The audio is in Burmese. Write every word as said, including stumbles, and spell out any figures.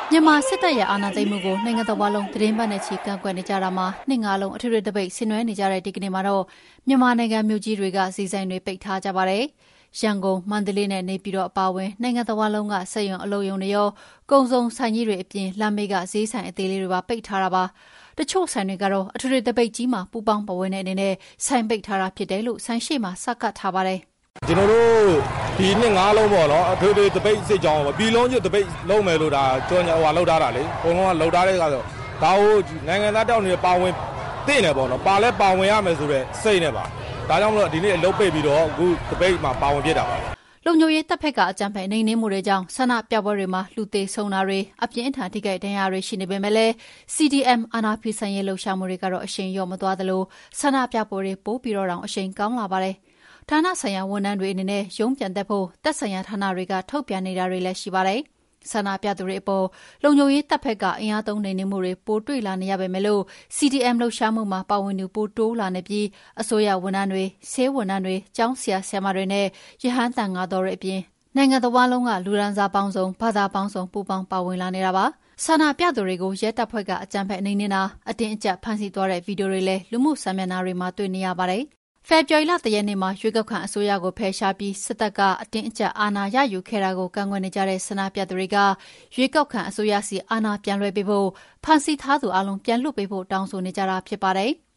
မြန်မာစစ်တပ်ရဲ့အာဏာသိမ်းမှုကိုနိုင်ငံတော်ဝန်လုံးသတင်းပတ်နဲ့ချီကန့်ကွက်နေကြတာမှာနှစ်ငါလုံးအထွေထွေတပိတ်ဆင်နွှဲနေကြတဲ့ဒီကနေ့မှာတော့မြန်မာနိုင်ငံမြို့ကြီးတွေကစီဆိုင်တွေပိတ်ထားကြပါတယ်။ရန်ကုန်မန္တလေးနဲ့နေပြည်တော်အပါအဝင်နိုင်ငံတော်ဝန်လုံးကစက်ရုံအလုပ်ရုံတွေရောကုန်စုံဆိုင်ကြီးတွေအပြင်လမ်းမေးကဈေးဆိုင်အသေးလေးတွေပါပိတ်ထားတာပါ။တချို့ဆိုင်တွေကတော့အထွေထွေတပိတ်ကြီးမှာပူပေါင်းပဝင်တဲ့အနေနဲ့ဆိုင်ပိတ်ထားတာဖြစ်တယ်လို့ဆိုင်ရှိမှာစကတ်ထားပါတယ်။ကျွန်တော်တို့ဒီနှစ်ငါးလုံးပေါ့နော်အထွေထွေတပိတ်စစ်ကြောင်းပေါ့ပြည်လုံးကျွတ်တပိတ်လုံးမယ်လို့ဒါကြော်ညာဟိုဟာလောက်ထားတာလေအကုန်လုံးကလောက်ထားတဲ့ကတော့ဒါကိုနိုင်ငံသားတောက်နေတဲ့ပါဝင်သိနေပေါ့နော်ပါလဲပါဝင်ရမယ်ဆိုတော့စိတ်နဲ့ပါဒါကြောင့်မလို့ဒီနေ့အလုပ်ပိတ်ပြီးတော့အခုတပိတ်မှာပါဝင်ဖြစ်တာပါလုံခြုံရေးတပ်ဖက်ကအကြမ်းဖက်နေနေမှုတွေကြောင့်ဆန္ဒပြပွဲတွေမှာလူသေးဆုံးတာတွေအပြင်းအထန်ထိခိုက်ဒဏ်ရာတွေရှိနေပေမဲ့လည်း စီ ဒီ အမ် အာဏာဖီဆိုင်ရေးလှုပ်ရှားမှုတွေကတော့အရှိန်လျော့မသွားသလိုဆန္ဒပြပွဲတွေပိုပြီးတော့တောင်အရှိန်ကောင်းလာပါတယ်ဌာနဆိုင်ရာဝန်ထမ်းတွေအနေနဲ့ရုံးပြန်တက်ဖို့တပ်ဆိုင်ရာဌာနတွေကထုတ်ပြန်နေတာတွေလည်းရှိပါတယ်။ဆန္ဒပြသူတွေအပေါ်လုံခြုံရေးတပ်ဖက်ကအင်အားသုံးနေနေမှုတွေပိုတွေ့လာနေရပေမဲ့လို့ စီ ဒီ အမ် လှုပ်ရှားမှုမှာပါဝင်သူပိုတိုးလာနေပြီးအစိုးရဝန်ထမ်းတွေဆေးဝန်ထမ်းတွေကျောင်းဆရာဆရာမတွေနဲ့ရဟန်းတန်ဃာတော်တွေအပြင်နိုင်ငံတော်ဝန်လုံးကလူရန်စားပေါင်းစုံဘာသာပေါင်းစုံပူးပေါင်းပါဝင်လာနေတာပါ။ဆန္ဒပြသူတွေကိုရဲတပ်ဖွဲ့ကအကြမ်းဖက်နေနေတာအတင်းအကျပ်ဖမ်းဆီးသွားတဲ့ဗီဒီယိုတွေလည်းလူမှုစာမျက်နှာတွေမှာတွေ့နေရပါတယ်။ဖေဖော်ဝါရီလတရက်နေ့မှာရွေးကောက်ခံအစိုးရကိုဖယ်ရှားပြီးစစ်တပ်ကအတင်းအကျပ်အာဏာရယူခဲ့တာကိုကန့်ကွက်နေကြတဲ့ဆန္ဒပြသူတွေကရွေးကောက်ခံအစိုးရစီအာဏာပြန်လွှဲပေးဖို့ဖမ်းဆီးထားသူအလုံးပြန်လွှတ်ပေးဖို့တောင်းဆိုနေကြတာဖြစ်ပါတယ်။